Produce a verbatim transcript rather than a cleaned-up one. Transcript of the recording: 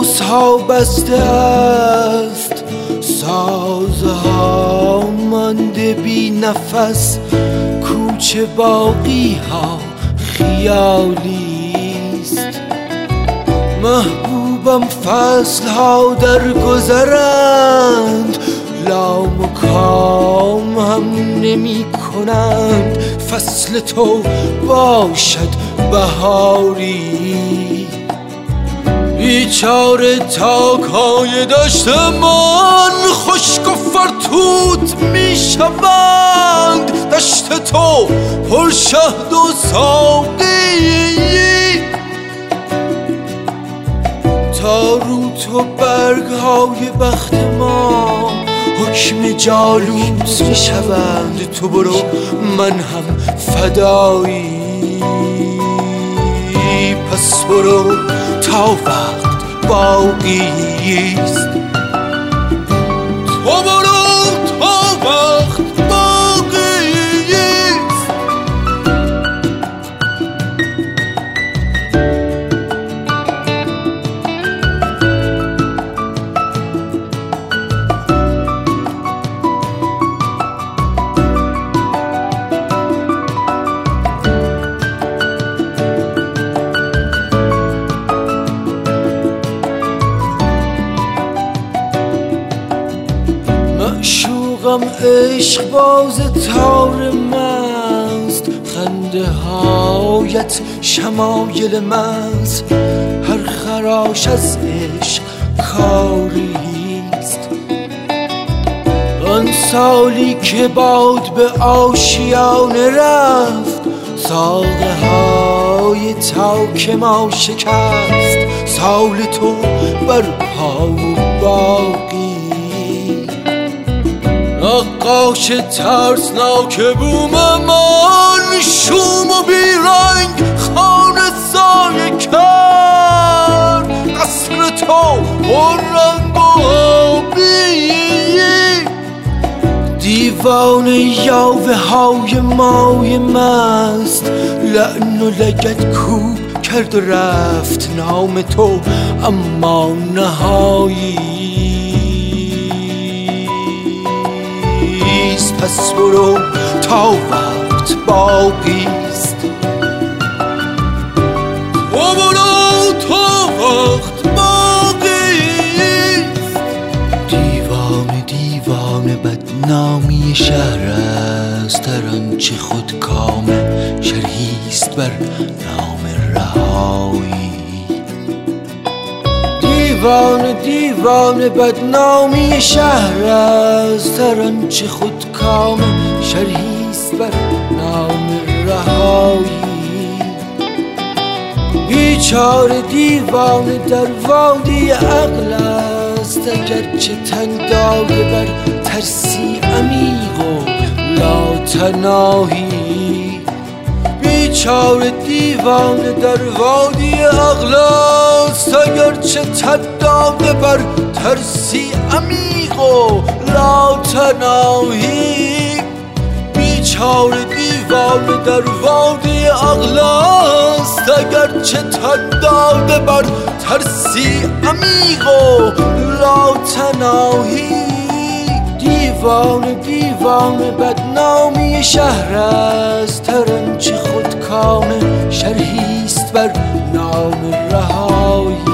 قوس ها بسته است، سازها مانده بی نفس، کوچه باقی ها خیالیست. محبوبم فصل ها در گذرند، لام و کام هم نمی کنند. فصل تو باشد بهاری، بیچاره تاک های دشت من خشک و فرتوت می شوند. دشت تو پر شهد و ساقی، تاروت و برگ های بخت ما حکم جالوت می شوند. تو برو من هم فدایی، پس برو تا وقت باقیست. تو برو تا وقت باقیست. معشوقم عشق باز تار مست، خنده هایت شمایل مست. هر خراش از عشق کاریست. آن سالی که باد به آشیانه رفت، ساقه های تاک ما شکست. سال تو بر پا و باقی، نقاش ترسناک بوم من شوم و بیرنگ خانه سایه کرد. قصر تو پر رنگ و آبی، دیوان یاوه های مای مست. لعن و لگد کوب کرد و رفت نام تو، اما نهایی. پس برو تا وقت باقیست. تو برو تا وقت باقیست. دیوانه دیوانه بدنامی شهر است، هر آنچه خود کامه شرحیست بر نام رهایی. دیوانه دیوانه بدنامی شهر است، هر آنچه خود کام شرحیست بر نام رهایی. بیچاره دیوانه در وادی عقل است، اگرچه تن داده بر ترسی عمیق و لاتناهی. بیچاره دیوانه در وادی عقل است، اگرچه تن داده بر ترسی عمیق و لاتناهی. بیچاره دیوانه در وادی عقل است، اگرچه تن داده بر ترسی عمیق و لاتناهی. دیوانه دیوانه بدنامی شهر است، هر آنچه خود کام شرحیست بر نام رهایی.